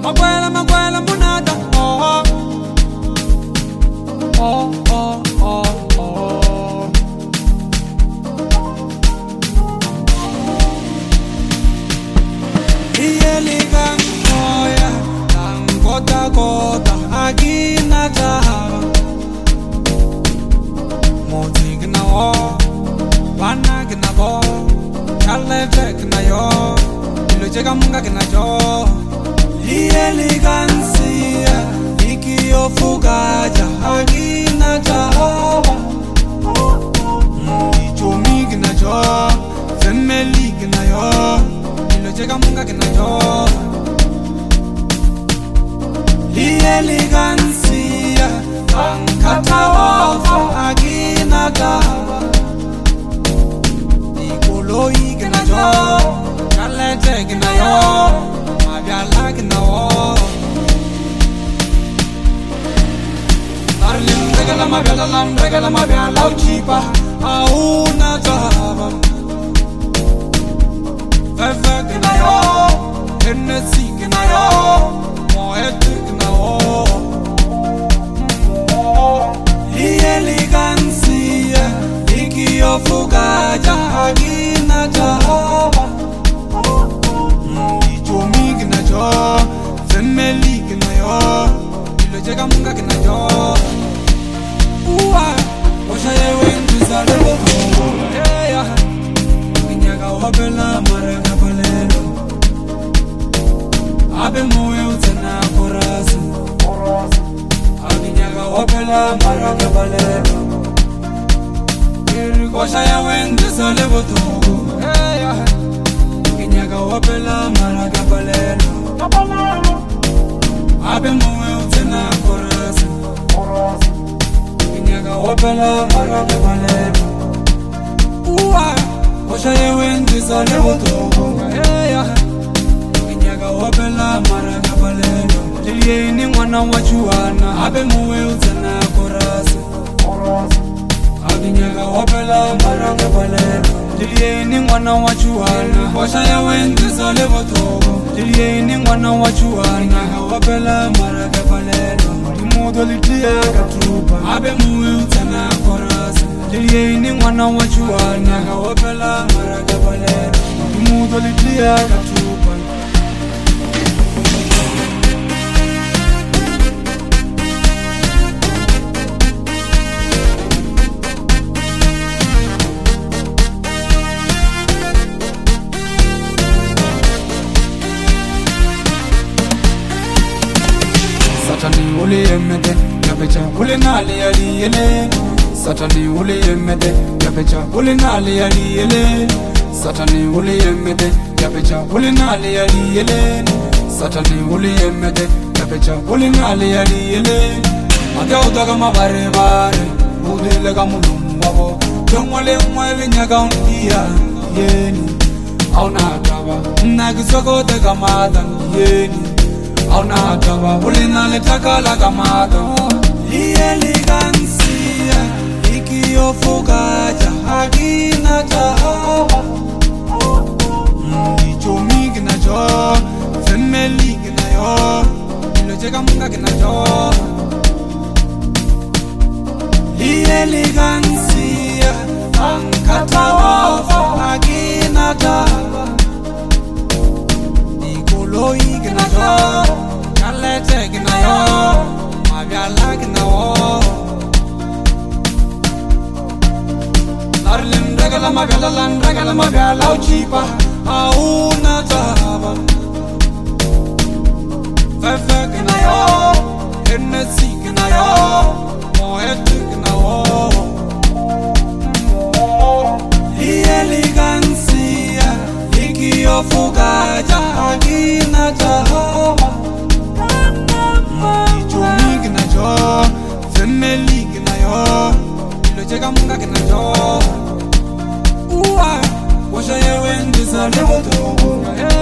Makwela monada. Oh, oh, oh, oh, oh. Iyeligan moya, lang kota agina tawa. Moti gna o, wana gna bo, challe gna yo, ilo chega munga gna jo. Elegancia, ikio fugaja, agina tawa. Ichomi gna jo, femeli gna yo, ilo chega munga gna jo. Elegancia, ankatawa, agina tawa. Ikoloi gna jo, kalete gna yo. Like no Darling, regala ma bella laucipa a una tava Fefe che na yo, Hennessy che na yo, Moet che na yo Elegancia, ikio fugaja agina tava Femeli gna yo, ilo chega munga gna jo. Osha yewe ndizale bobo. Kinyaga wabela maraga balelo. Abe moe utena korasi. Kinyaga wabela maraga balelo. Osha yewe ndizale bobo. Kinyaga wabela maraga balelo. Abe moe utena korasi. Kinyaga wapela maraga balelo. Osha yewe ndizale botogo. Kinyaga wapela maraga balelo. Lilieni mwana wa Juana. Abe moe utena korasi. Kinyaga wapela maraga balelo. Lilieni mwana wa Juana. Osha yewe ndizale botogo. Lilieni mwana wa Juana. Wapela maraga balelo. Limudo litia katupa. Abe muwe utana korasi. Lilieni mwana wa Juana. Wapela maraga balelo. Limudo litia katupa. Satani uli emede, yapecha uli nali aliyele. Satani uli emede, yapecha uli nali aliyele. Satani uli emede, yapecha uli nali aliyele. Satani uli emede, yapecha uli nali aliyele. Ate udaga mabare bare, udile kamulumbo. Tongwale mwele nyaga undia yeni. Auna taba, nagisoko te kamada yeni. Auna taba, ulina letaka la kamada. Elegancia, ikio fugaja agina tawa. Ichomi gna jo, femeli gna yo, ilo chega munga gna jo. Elegancia, ankatawa agina tawa. Ikoloi gna jo, kalete gna yo, mabiala gna wo. Darling, regala ma bella ucipa a una tava. Fefe gna yo, Hennessy gna yo, Moet gna wo. Elegancia, ikio fugaja agina tawa. Ichomi gna jo, femeli gna yo, ilo chega munga gna jo. Osha yewe ndizale botogo.